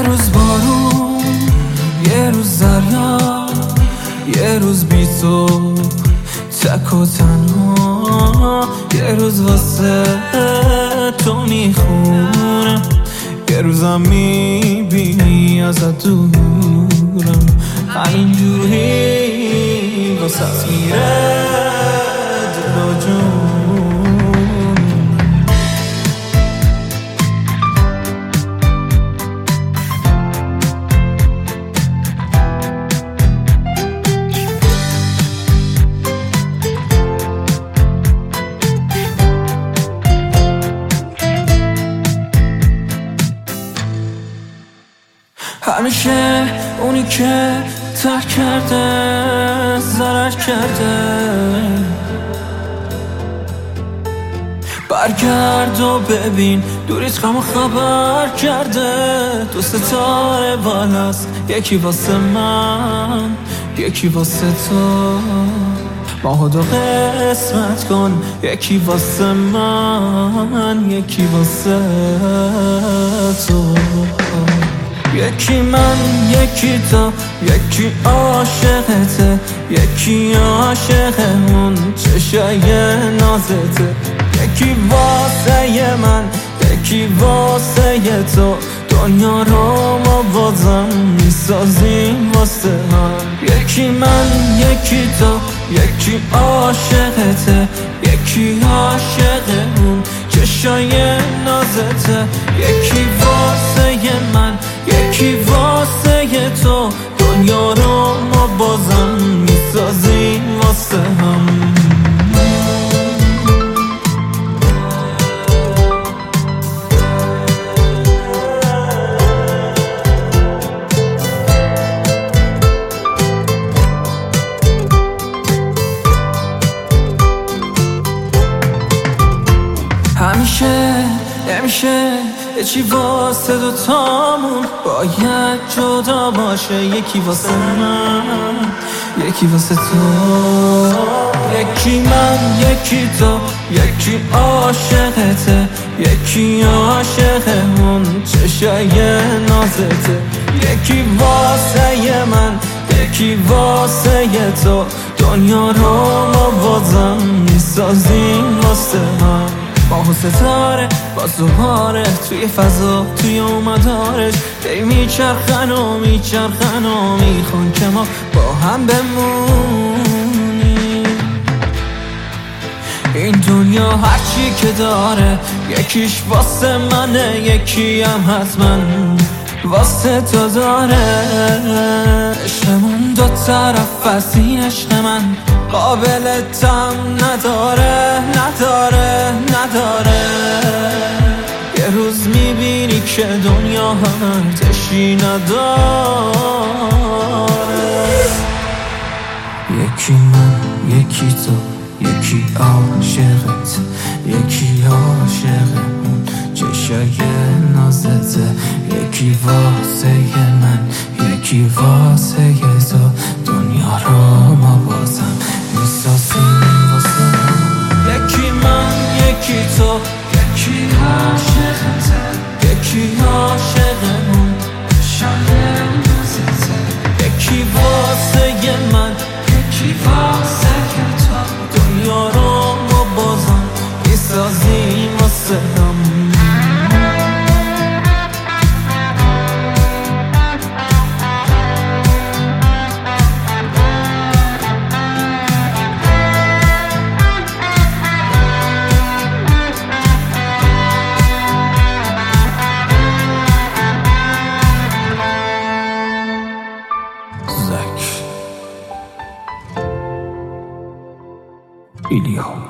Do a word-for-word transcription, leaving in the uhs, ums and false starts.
روز بارون، یه روز دریا، یه روز بی تو تک و تنها، یه روز واسه تو میخونم، یه روزم میبینی ازت دورم، همینجوری واسه میره دل و جون. همیشه اونی که ترک کرده ضرر کرده، برگرد و ببین دوریت غم خبر کرده. دو ستاره بالاست، یکی واسه من یکی واسه تو، ماهو دو قسمت کن، یکی واسه من یکی واسه تو. یکی من یکی تو، یکی عاشقته، یکی عاشق اون چشای نازته، یکی واسه من یکی واسه تو، دنیا رو ما بازم میسازیم واسه هم. یکی من یکی تو، یکی عاشقته، یکی عاشق اون چشای نازته، یکی واسه من یکی واسه تو، دنیا رو ما بازم میسازیم واسه هم. همیشه نمیشه یه چی واسه دوتامون باید جدا باشه، یکی واسه من یکی واسه تو. یکی من یکی تو، یکی عاشقته، یکی عاشق اون چشای نازته، یکی واسه من یکی واسه تو، دنیا رو ما بازم میسازیم واسه هم. ماه و ستاره با زهاره توی فضا توی اومدارش دی میچرخن و میچرخن و میخون که ما با هم بمونیم. این دنیا هرچی که داره یکیش واسه منه، یکی هم حتما واسه تو داره. عشقمون دو طرف از این عشق من قابل تم نداره نداره نداره. یه روز میبینی که دنیا هم ارتشی نداره. یکی من یکی تو، یکی عاشقت، یکی عاشق اون چشای نازته، یکی واسه من یکی واسه تو، دنیا رو ما بازم میسازیم واسه هم. یکی من یکی تو، یکی عاشقته، یکی عاشق اون چشای نازته، یکی واسه من یکی واسه تو، دنیا رو ما بازم میسازیم واسه هم. ایلیا